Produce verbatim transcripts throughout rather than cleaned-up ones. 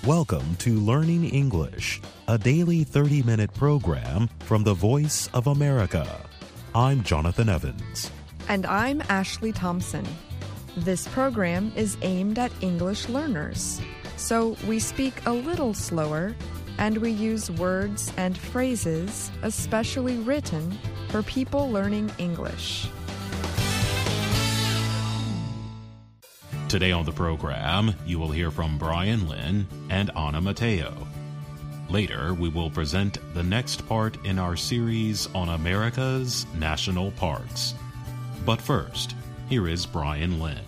Welcome to Learning English, a daily thirty-minute program from the Voice of America. I'm Jonathan Evans. And I'm Ashley Thompson. This program is aimed at English learners, so we speak a little slower and we use words and phrases especially written for people learning English. Today on the program, you will hear from Brian Lynn and Anna Mateo. Later, we will present the next part in our series on America's national parks. But first, here is Brian Lynn.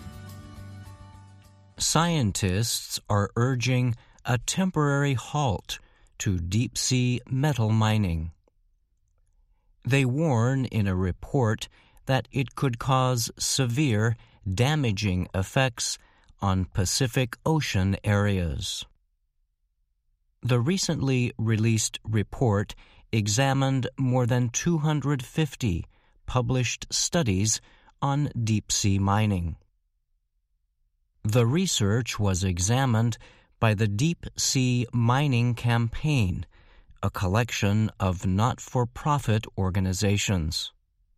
Scientists are urging a temporary halt to deep-sea metal mining. They warn in a report that it could cause severe, damaging effects on Pacific Ocean areas. The recently released report examined more than two hundred fifty published studies on deep-sea mining. The research was examined by the Deep Sea Mining Campaign, a collection of not-for-profit organizations.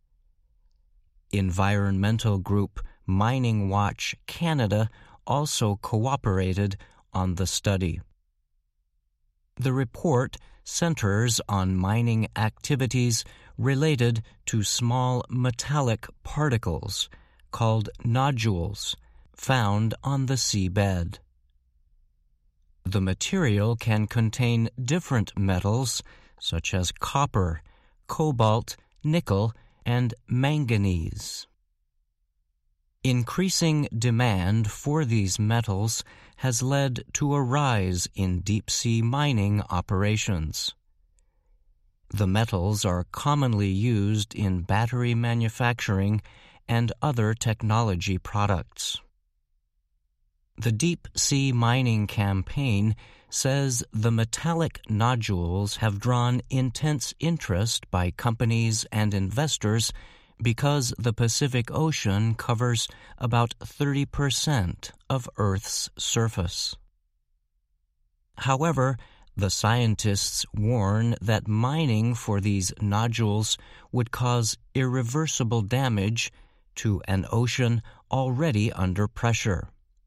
Environmental group Mining Watch Canada also cooperated on the study. The report centers on mining activities related to small metallic particles called nodules found on the seabed. The material can contain different metals such as copper, cobalt, nickel, and manganese. Increasing demand for these metals has led to a rise in deep-sea mining operations. The metals are commonly used in battery manufacturing and other technology products. The Deep Sea Mining Campaign says the metallic nodules have drawn intense interest by companies and investors because the Pacific Ocean covers about thirty percent of Earth's surface. However, the scientists warn that mining for these nodules would cause irreversible damage to an ocean already under pressure.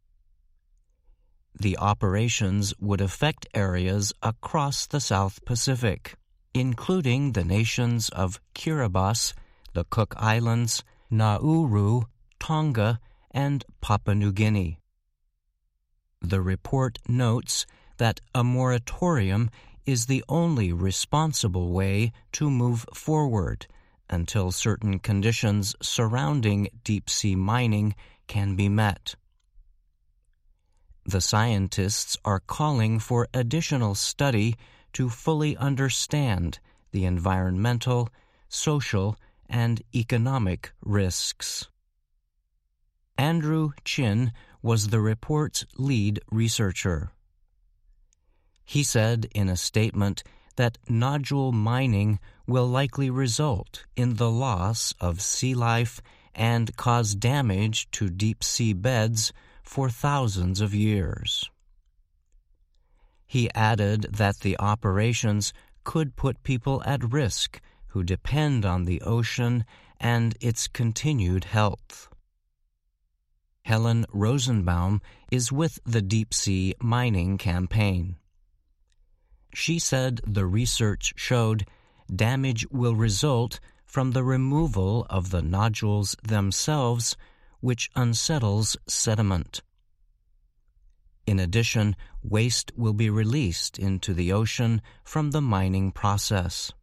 The operations would affect areas across the South Pacific, including the nations of Kiribati, the Cook Islands, Nauru, Tonga, and Papua New Guinea. The report notes that a moratorium is the only responsible way to move forward until certain conditions surrounding deep-sea mining can be met. The scientists are calling for additional study to fully understand the environmental, social, and economic risks. Andrew Chin was the report's lead researcher. He said in a statement that nodule mining will likely result in the loss of sea life and cause damage to deep-sea beds for thousands of years. He added that the operations could put people at risk who depend on the ocean and its continued health. Helen Rosenbaum is with the Deep Sea Mining Campaign. She said the research showed damage will result from the removal of the nodules themselves, which unsettles sediment. In addition, waste will be released into the ocean from the mining process.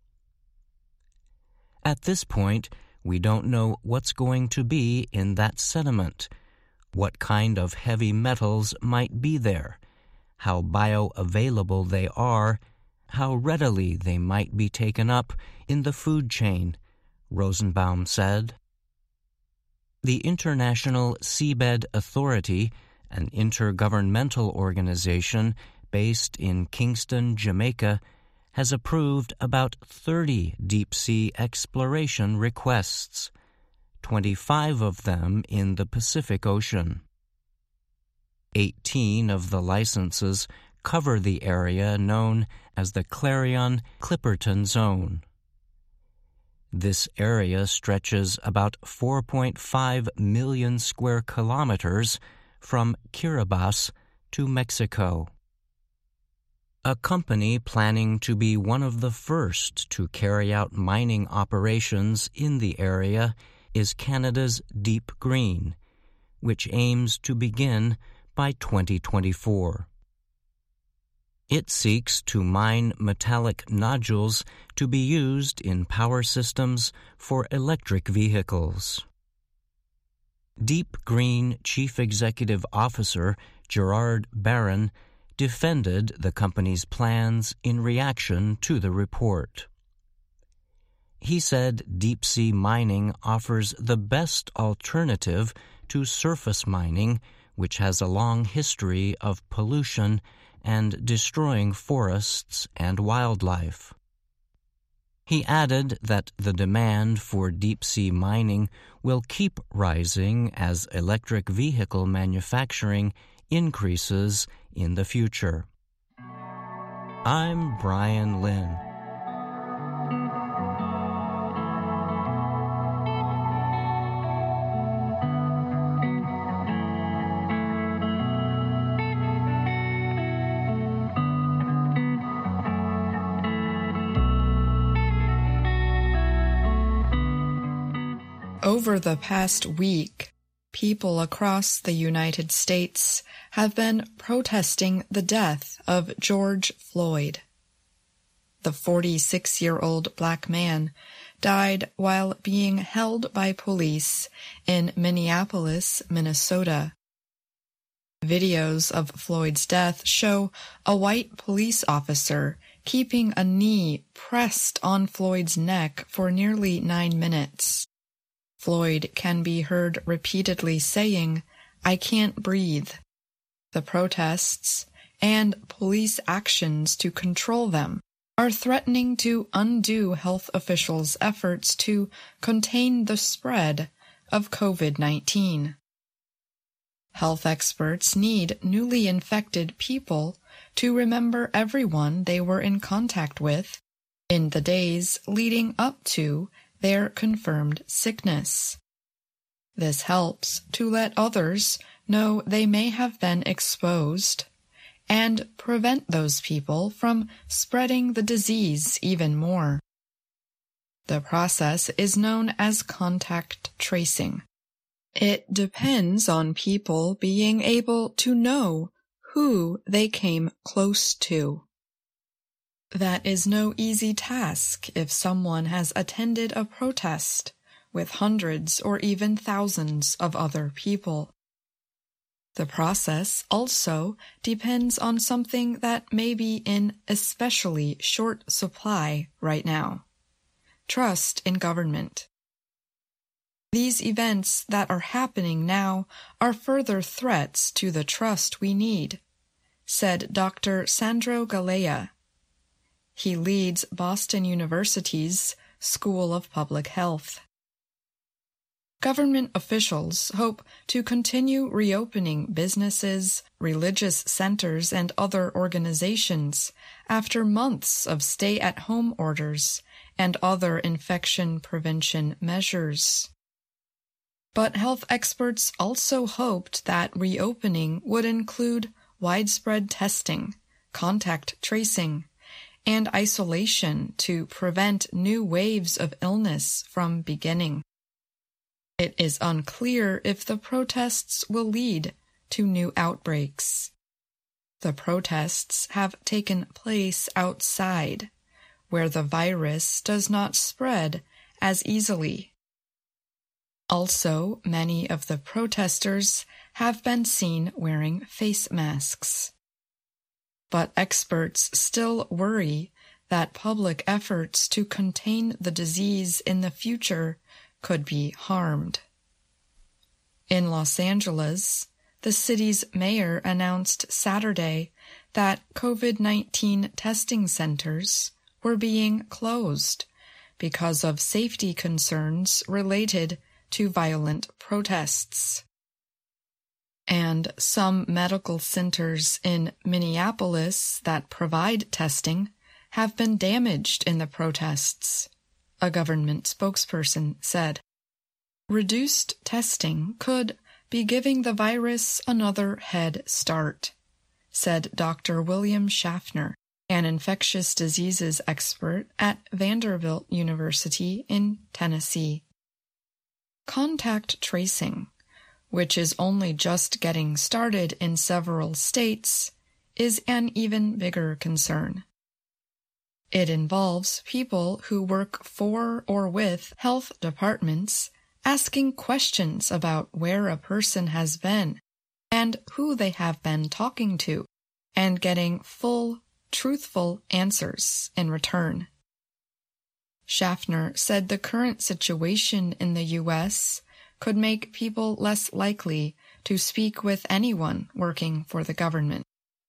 At this point, we don't know what's going to be in that sediment, what kind of heavy metals might be there, how bioavailable they are, how readily they might be taken up in the food chain, Rosenbaum said. The International Seabed Authority, an intergovernmental organization based in Kingston, Jamaica, has approved about thirty deep-sea exploration requests, twenty-five of them in the Pacific Ocean. Eighteen of the licenses cover the area known as the Clarion-Clipperton Zone. This area stretches about four point five million square kilometers from Kiribati to Mexico. A company planning to be one of the first to carry out mining operations in the area is Canada's Deep Green, which aims to begin by twenty twenty-four. It seeks to mine metallic nodules to be used in power systems for electric vehicles. Deep Green Chief Executive Officer Gerard Barron defended the company's plans in reaction to the report. He said deep-sea mining offers the best alternative to surface mining, which has a long history of pollution and destroying forests and wildlife. He added that the demand for deep-sea mining will keep rising as electric vehicle manufacturing increases in the future. I'm Brian Lynn. Over the past week, people across the United States have been protesting the death of George Floyd. The forty-six-year-old black man died while being held by police in Minneapolis, Minnesota. Videos of Floyd's death show a white police officer keeping a knee pressed on Floyd's neck for nearly nine minutes. Floyd can be heard repeatedly saying, "I can't breathe." The protests and police actions to control them are threatening to undo health officials' efforts to contain the spread of COVID nineteen. Health experts need newly infected people to remember everyone they were in contact with in the days leading up to their confirmed sickness. This helps to let others know they may have been exposed and prevent those people from spreading the disease even more. The process is known as contact tracing. It depends on people being able to know who they came close to. That is no easy task if someone has attended a protest with hundreds or even thousands of other people. The process also depends on something that may be in especially short supply right now: trust in government. These events that are happening now are further threats to the trust we need, said Doctor Sandro Galea. He leads Boston University's School of Public Health. Government officials hope to continue reopening businesses, religious centers, and other organizations after months of stay-at-home orders and other infection prevention measures. But health experts also hoped that reopening would include widespread testing, contact tracing, and isolation to prevent new waves of illness from beginning. It is unclear if the protests will lead to new outbreaks. The protests have taken place outside, where the virus does not spread as easily. Also, many of the protesters have been seen wearing face masks. But experts still worry that public efforts to contain the disease in the future could be harmed. In Los Angeles, the city's mayor announced Saturday that COVID nineteen testing centers were being closed because of safety concerns related to violent protests. and some medical centers in Minneapolis that provide testing have been damaged in the protests, a government spokesperson said. Reduced testing could be giving the virus another head start, said Doctor William Schaffner, an infectious diseases expert at Vanderbilt University in Tennessee. Contact tracing, which is only just getting started in several states, is an even bigger concern. It involves people who work for or with health departments asking questions about where a person has been and who they have been talking to, and getting full, truthful answers in return. Schaffner said the current situation in the U S could make people less likely to speak with anyone working for the government.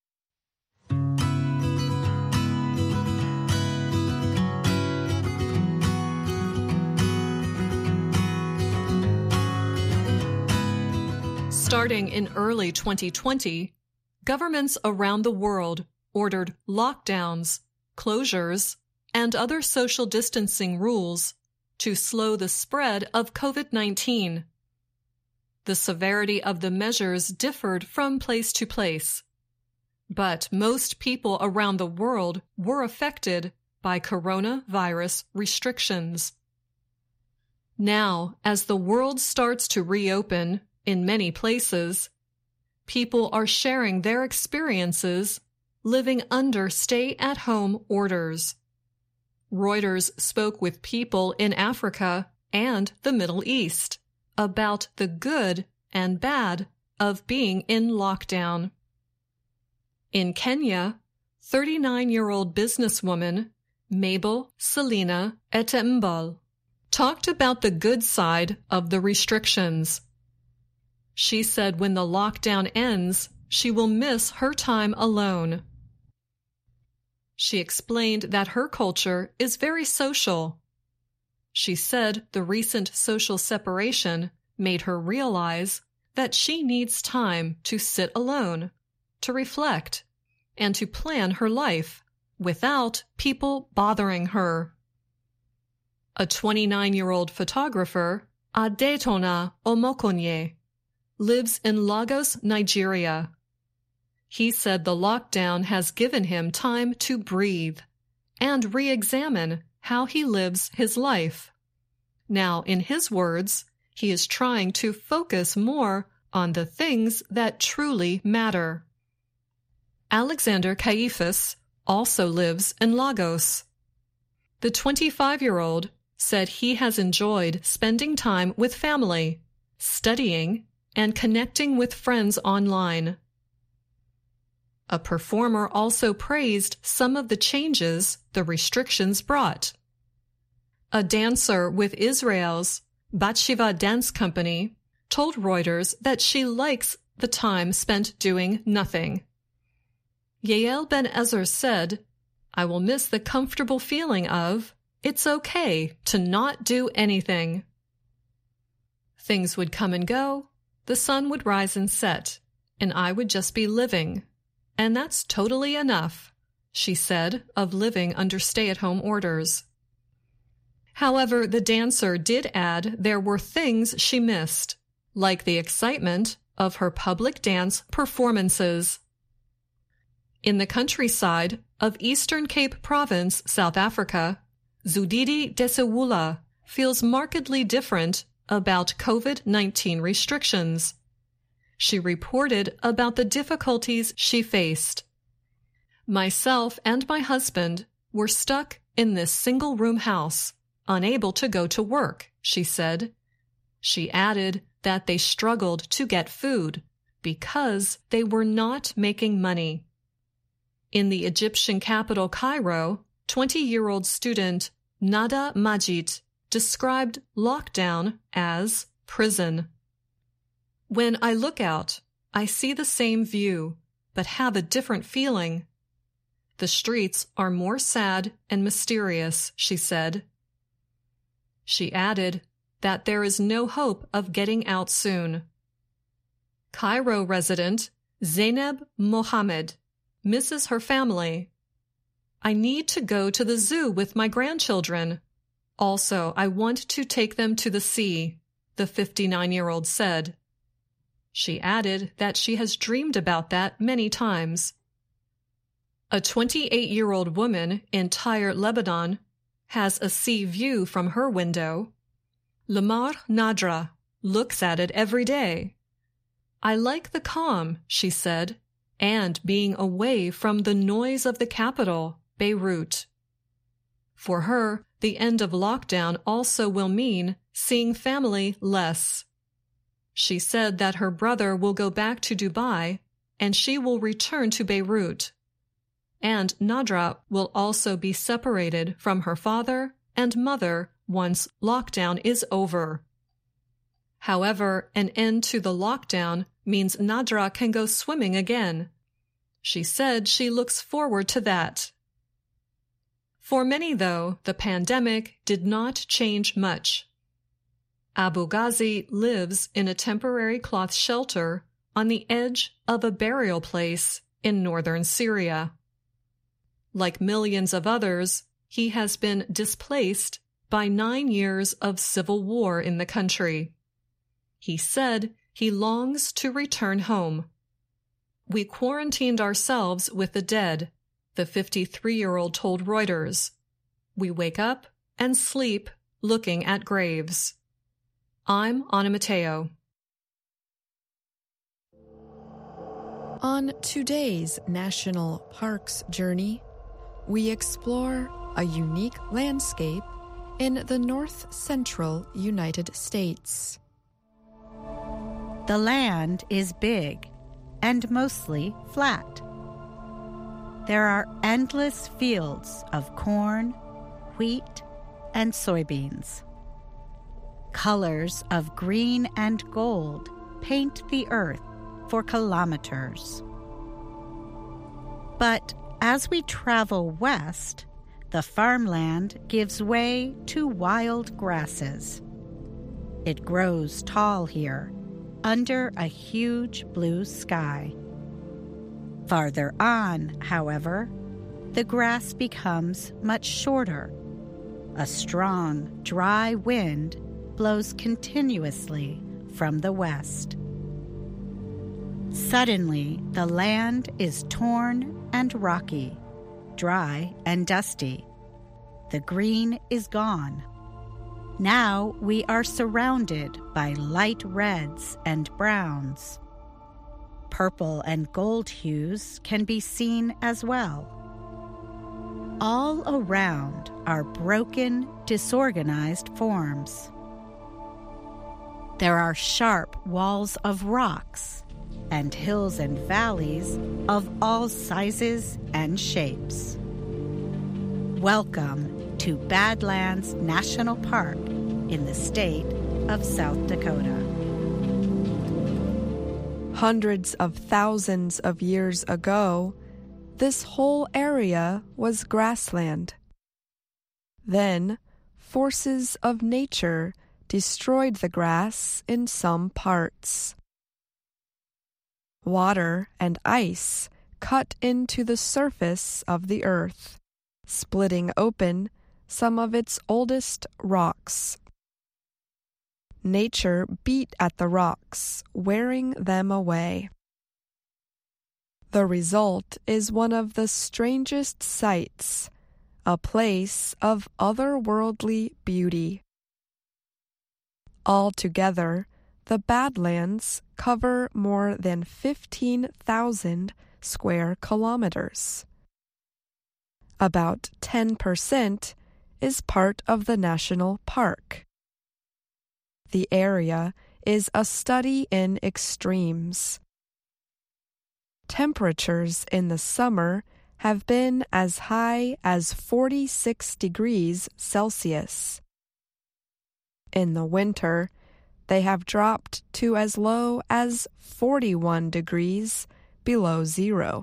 Starting in early twenty twenty, governments around the world ordered lockdowns, closures, and other social distancing rules to slow the spread of COVID nineteen. The severity of the measures differed from place to place, but most people around the world were affected by coronavirus restrictions. Now, as the world starts to reopen in many places, people are sharing their experiences living under stay-at-home orders. Reuters spoke with people in Africa and the Middle East about the good and bad of being in lockdown. In Kenya, thirty-nine-year-old businesswoman Mabel Selina Etembal talked about the good side of the restrictions. She said when the lockdown ends, she will miss her time alone. She explained that her culture is very social. She said the recent social separation made her realize that she needs time to sit alone, to reflect, and to plan her life without people bothering her. A twenty-nine-year-old photographer, Adetona Omokonye, lives in Lagos, Nigeria. He said the lockdown has given him time to breathe and re-examine how he lives his life. Now, in his words, he is trying to focus more on the things that truly matter. Alexander Caiaphas also lives in Lagos. The twenty-five-year-old said he has enjoyed spending time with family, studying, and connecting with friends online. A performer also praised some of the changes the restrictions brought. A dancer with Israel's Batshiva Dance Company told Reuters that she likes the time spent doing nothing. Yael Ben Ezer said, "I will miss the comfortable feeling of, it's okay to not do anything." Things would come and go, the sun would rise and set, and I would just be living. And that's totally enough, she said, of living under stay-at-home orders. However, the dancer did add there were things she missed, like the excitement of her public dance performances. In the countryside of Eastern Cape Province, South Africa, Zudidi Desewula feels markedly different about COVID nineteen restrictions. She reported about the difficulties she faced. Myself and my husband were stuck in this single-room house, unable to go to work, she said. She added that they struggled to get food because they were not making money. In the Egyptian capital Cairo, twenty-year-old student Nada Majid described lockdown as prison. When I look out, I see the same view, but have a different feeling. The streets are more sad and mysterious, she said. She added that there is no hope of getting out soon. Cairo resident Zainab Mohammed misses her family. I need to go to the zoo with my grandchildren. Also, I want to take them to the sea, the fifty-nine-year-old said. She added that she has dreamed about that many times. A twenty-eight-year-old woman in Tyre, Lebanon, has a sea view from her window. Lamar Nadra looks at it every day. I like the calm, she said, and being away from the noise of the capital, Beirut. For her, the end of lockdown also will mean seeing family less. She said that her brother will go back to Dubai and she will return to Beirut. And Nadra will also be separated from her father and mother once lockdown is over. However, an end to the lockdown means Nadra can go swimming again. She said she looks forward to that. For many, though, the pandemic did not change much. Abu Ghazi lives in a temporary cloth shelter on the edge of a burial place in northern Syria. Like millions of others, he has been displaced by nine years of civil war in the country. He said he longs to return home. We quarantined ourselves with the dead, the fifty-three-year-old told Reuters. We wake up and sleep looking at graves. I'm Anna Matteo. On today's National Parks Journey, we explore a unique landscape in the north-central United States. The land is big and mostly flat. There are endless fields of corn, wheat, and soybeans. Colors of green and gold paint the earth for kilometers. But as we travel west, the farmland gives way to wild grasses. It grows tall here, under a huge blue sky. Farther on, however, the grass becomes much shorter. A strong, dry wind blows continuously from the west. Suddenly, the land is torn and rocky, dry and dusty. The green is gone. Now we are surrounded by light reds and browns. Purple and gold hues can be seen as well. All around are broken, disorganized forms. There are sharp walls of rocks and hills and valleys of all sizes and shapes. Welcome to Badlands National Park in the state of South Dakota. Hundreds of thousands of years ago, this whole area was grassland. Then, forces of nature destroyed the grass in some parts. Water and ice cut into the surface of the earth, splitting open some of its oldest rocks. Nature beat at the rocks, wearing them away. The result is one of the strangest sights, a place of otherworldly beauty. Altogether, the Badlands cover more than fifteen thousand square kilometers. About ten percent is part of the national park. The area is a study in extremes. Temperatures in the summer have been as high as forty-six degrees Celsius. In the winter, they have dropped to as low as forty-one degrees below zero.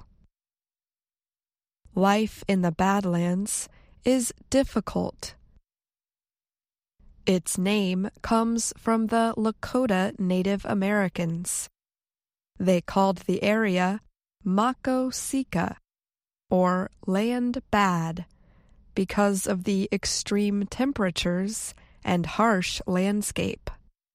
Life in the Badlands is difficult. Its name comes from the Lakota Native Americans. They called the area Mako Sika, or Land Bad, because of the extreme temperatures and harsh landscape.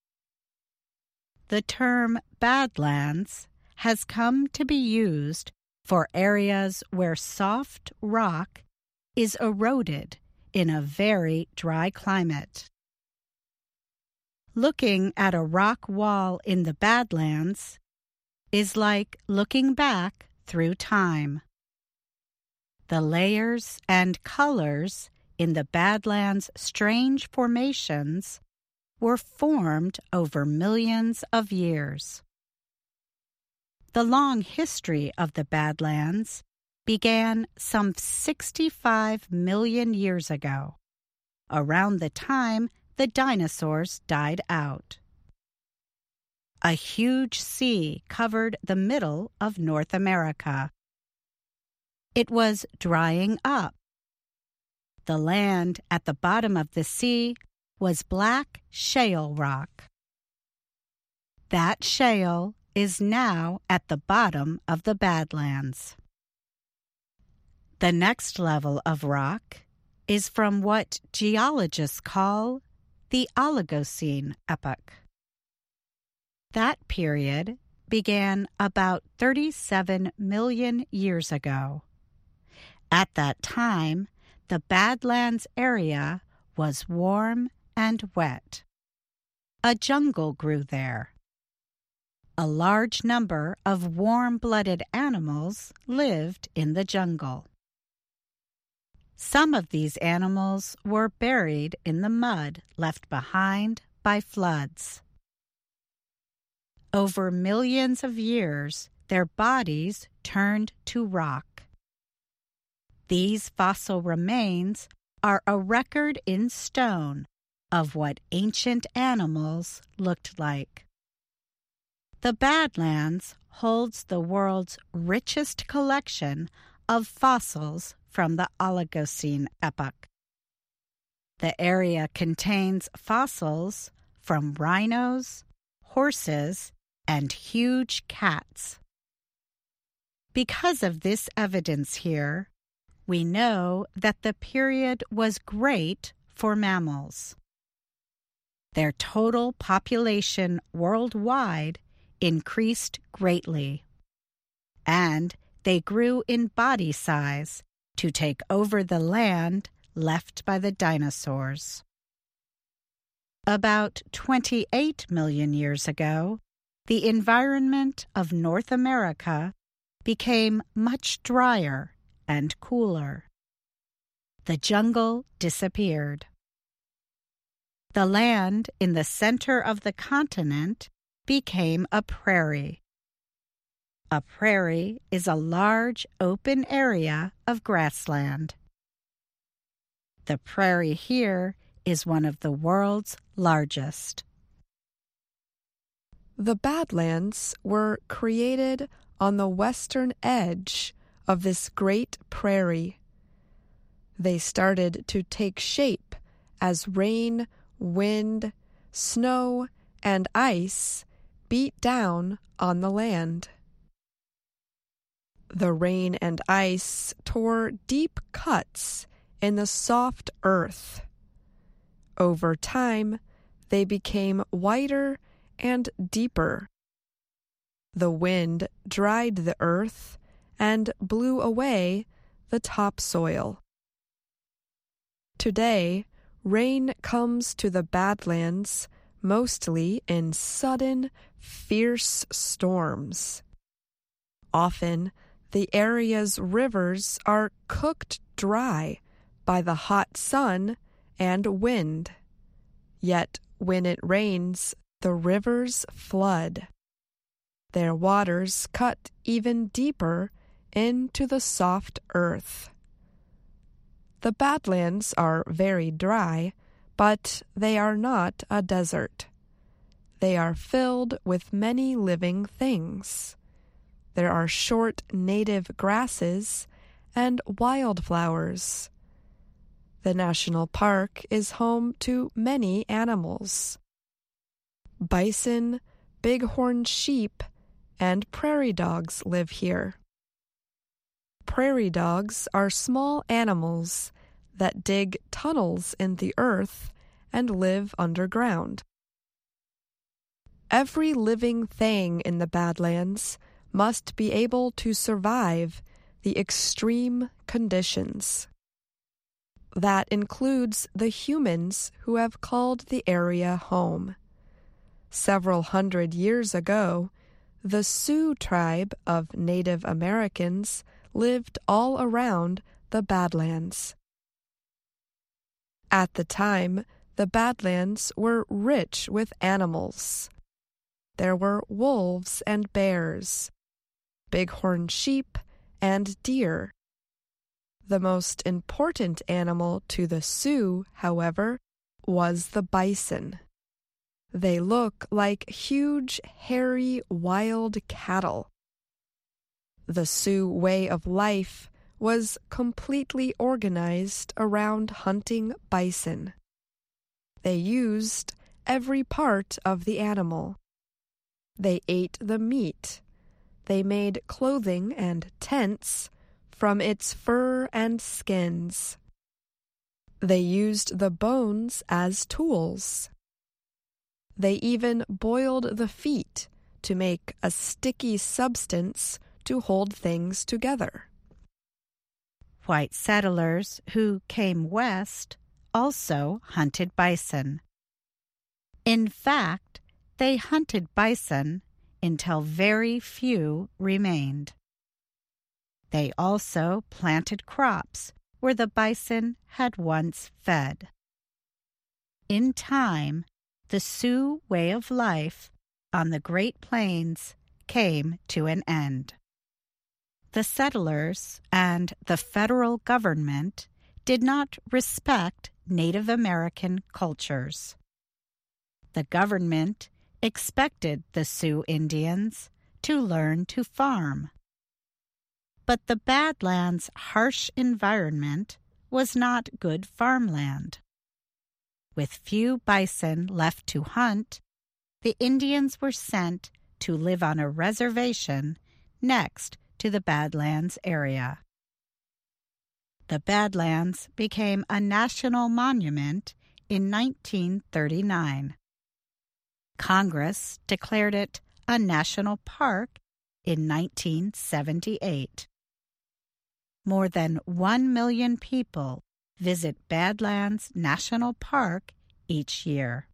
The term Badlands has come to be used for areas where soft rock is eroded in a very dry climate. Looking at a rock wall in the Badlands is like looking back through time. The layers and colors in the Badlands' strange formations were formed over millions of years. The long history of the Badlands began some sixty-five million years ago, around the time the dinosaurs died out. A huge sea covered the middle of North America. It was drying up. The land at the bottom of the sea was black shale rock. That shale is now at the bottom of the Badlands. The next level of rock is from what geologists call the Oligocene epoch. That period began about thirty-seven million years ago. At that time, the Badlands area was warm and wet. A jungle grew there. A large number of warm-blooded animals lived in the jungle. Some of these animals were buried in the mud left behind by floods. Over millions of years, their bodies turned to rock. These fossil remains are a record in stone of what ancient animals looked like. The Badlands holds the world's richest collection of fossils from the Oligocene epoch. The area contains fossils from rhinos, horses, and huge cats. Because of this evidence here, we know that the period was great for mammals. Their total population worldwide increased greatly, and they grew in body size to take over the land left by the dinosaurs. About twenty-eight million years ago, the environment of North America became much drier and cooler. The jungle disappeared. The land in the center of the continent became a prairie. A prairie is a large open area of grassland. The prairie here is one of the world's largest. The Badlands were created on the western edge of this great prairie. They started to take shape as rain, wind, snow, and ice beat down on the land. The rain and ice tore deep cuts in the soft earth. Over time, they became wider and deeper. The wind dried the earth and blew away the topsoil. Today, rain comes to the Badlands mostly in sudden, fierce storms. Often, the area's rivers are cooked dry by the hot sun and wind. Yet, when it rains, the rivers flood. Their waters cut even deeper into the soft earth. The Badlands are very dry, but they are not a desert. They are filled with many living things. There are short native grasses and wildflowers. The national park is home to many animals. Bison, bighorn sheep, and prairie dogs live here. Prairie dogs are small animals that dig tunnels in the earth and live underground. Every living thing in the Badlands must be able to survive the extreme conditions. That includes the humans who have called the area home. Several hundred years ago, the Sioux tribe of Native Americans lived all around the Badlands. At the time, the Badlands were rich with animals. There were wolves and bears, bighorn sheep, and deer. The most important animal to the Sioux, however, was the bison. They look like huge, hairy, wild cattle. The Sioux way of life was completely organized around hunting bison. They used every part of the animal. They ate the meat. They made clothing and tents from its fur and skins. They used the bones as tools. They even boiled the feet to make a sticky substance to hold things together. White settlers who came west also hunted bison. In fact, they hunted bison until very few remained. They also planted crops where the bison had once fed. In time, the Sioux way of life on the Great Plains came to an end. The settlers and the federal government did not respect Native American cultures. The government expected the Sioux Indians to learn to farm. But the Badlands' harsh environment was not good farmland. With few bison left to hunt, the Indians were sent to live on a reservation next to the Badlands area. The Badlands became a national monument in nineteen thirty-nine. Congress declared it a national park in nineteen seventy-eight. More than one million people visit Badlands National Park each year.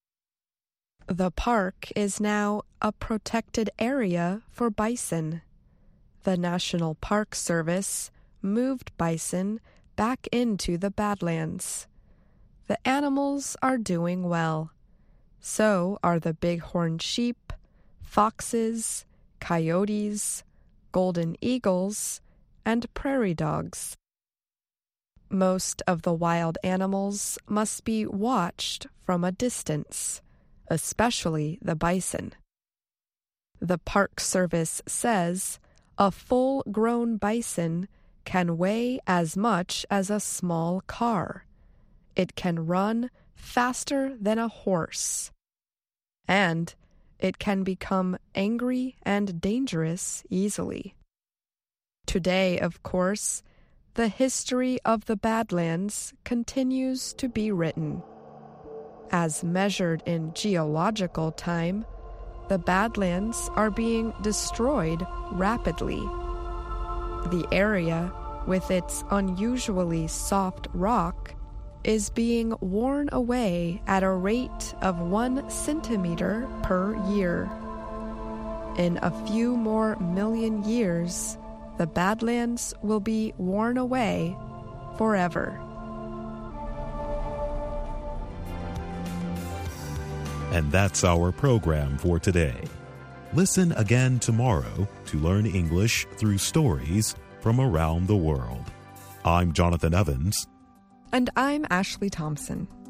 The park is now a protected area for bison. The National Park Service moved bison back into the Badlands. The animals are doing well. So are the bighorn sheep, foxes, coyotes, golden eagles, and prairie dogs. Most of the wild animals must be watched from a distance, especially the bison. The Park Service says a full-grown bison can weigh as much as a small car. It can run faster than a horse. And it can become angry and dangerous easily. Today, of course, the history of the Badlands continues to be written. As measured in geological time, the Badlands are being destroyed rapidly. The area, with its unusually soft rock, is being worn away at a rate of one centimeter per year. In a few more million years, the Badlands will be worn away forever. And that's our program for today. Listen again tomorrow to learn English through stories from around the world. I'm Jonathan Evans. And I'm Ashley Thompson.